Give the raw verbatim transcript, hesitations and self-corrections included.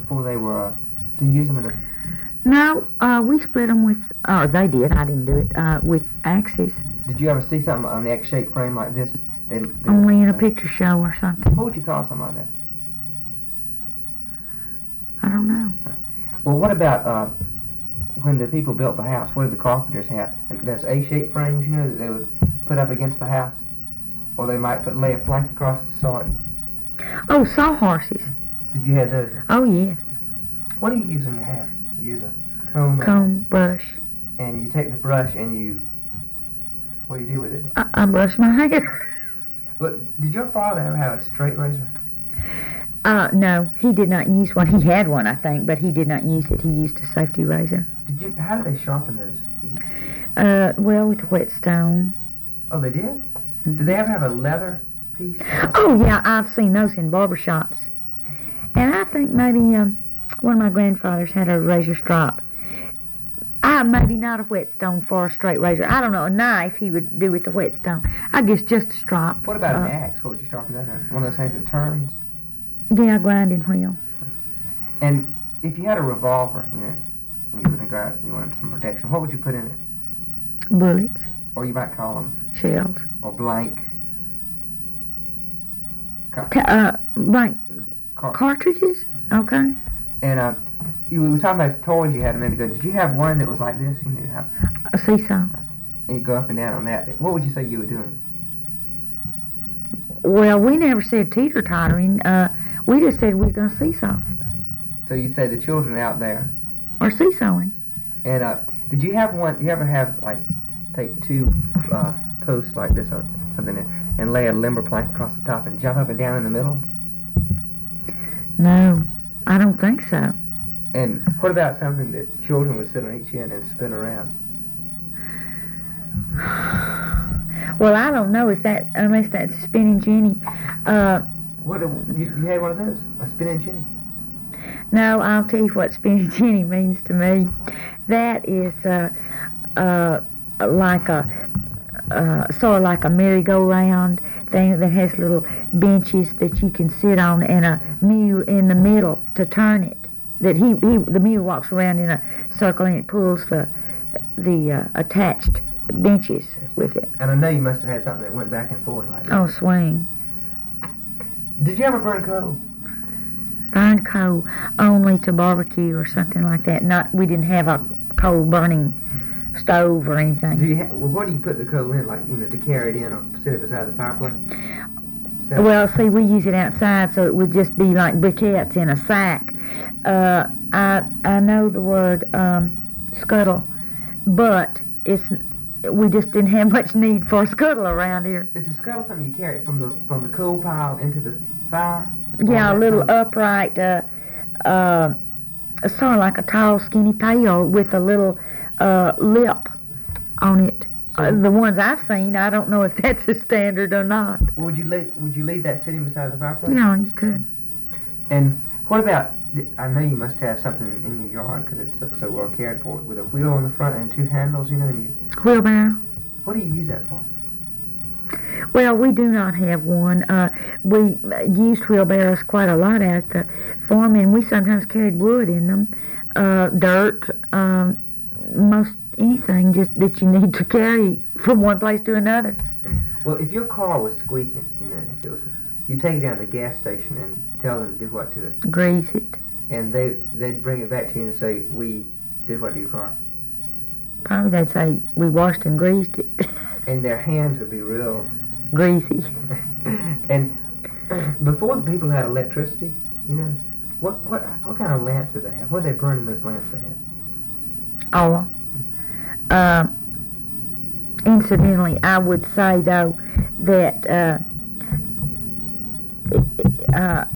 before they were, uh, do you use them in the... No, uh, we split them with, or they did, I didn't do it, uh, with axes. Did you ever see something on the X-shaped frame like this? They, they, Only in a uh, picture show or something. What would you call something like that? I don't know. Well, what about uh, when the people built the house? What did the carpenters have? And there's A-shaped frames, you know, that they would put up against the house, or they might put lay a plank across the side. Oh, sawhorses. Did you have those? Oh, yes. What do you use in your hair? You use a comb, Comb, brush. and you take the brush and you. What do you do with it? I, I brush my hair. Well, did your father ever have a straight razor? Uh, no, he did not use one. He had one, I think, but he did not use it. He used a safety razor. Did you? How did they sharpen those? Did you, Uh, well, with whetstone. oh, they did. Mm-hmm. Did they ever have a leather piece? Oh, yeah, I've seen those in barber shops. And I think maybe um, one of my grandfathers had a razor strop. I maybe not a whetstone for a straight razor. I don't know, a knife he would do with the whetstone. I guess just a strop. What about uh, an axe? What would you sharpen that on? One of those things that turns? Yeah, a grinding wheel. And if you had a revolver, you know, and you were going to go out, you wanted some protection, what would you put in it? Bullets, Or you might call them, shells. or blank. Ca- Ca- uh, blank car- cartridges? Okay. and uh, you were talking about the toys you had a minute ago. Did you have one that was like this? You know, have, A seesaw. and you go up and down on that. What would you say you were doing? Well, we never said teeter-tottering. Uh, we just said we were going to seesaw. So you say the children out there. Or seesawing. And uh, did you have one, you ever have, like, take two uh, posts like this or something and, and lay a limber plank across the top and jump up and down in the middle? No, I don't think so. And what about something that children would sit on each end and spin around? Well, I don't know if that, unless that's a spinning jenny. Uh, What, you, you had one of those? A spinning jenny? no, I'll tell you what spinning jenny means to me. That is uh, uh, like a, uh, sort of like a merry-go-round thing that has little benches that you can sit on and a mule in the middle to turn it. That he, he the mule walks around in a circle and it pulls the, the uh, attached benches with it. And I know you must have had something that went back and forth like that. Oh, swing. Did you ever burn coal? Burn coal only to barbecue or something like that. Not, we didn't have a coal burning stove or anything. Do you ha- well, what do you put the coal in, like, you know, to carry it in or sit it beside the fireplace? So, Well, see, we use it outside, so it would just be like briquettes in a sack. Uh, I I know the word um, scuttle, but it's we just didn't have much need for a scuttle around here. is a scuttle something you carry from the from the coal pile into the fire? Yeah, Or a that little thing? upright, uh, uh, sort of like a tall, skinny pail with a little uh, lip on it. So- Uh, the ones I've seen, I don't know if that's a standard or not. Would you leave, would you leave that sitting beside the fireplace? Yeah, you could. And what about, I know you must have something in your yard because it's so, so well cared for, with a wheel on the front and two handles, you know, and you, Wheelbarrow. what do you use that for? Well, we do not have one. Uh, we uh, used wheelbarrows quite a lot at the farm, and we sometimes carried wood in them, uh, dirt, um, most anything just that you need to carry from one place to another. Well, if your car was squeaking, you know, if it was, you take it down to the gas station and tell them to do what to it, Grease it. and they they'd bring it back to you and say, we did what to your car, Probably they'd say we washed and greased it. and their hands would be real. Greasy. And before the people had electricity, you know, what what what kind of lamps did they have? What did they burn in those lamps they had? Oh. Uh, incidentally, I would say though that uh, uh,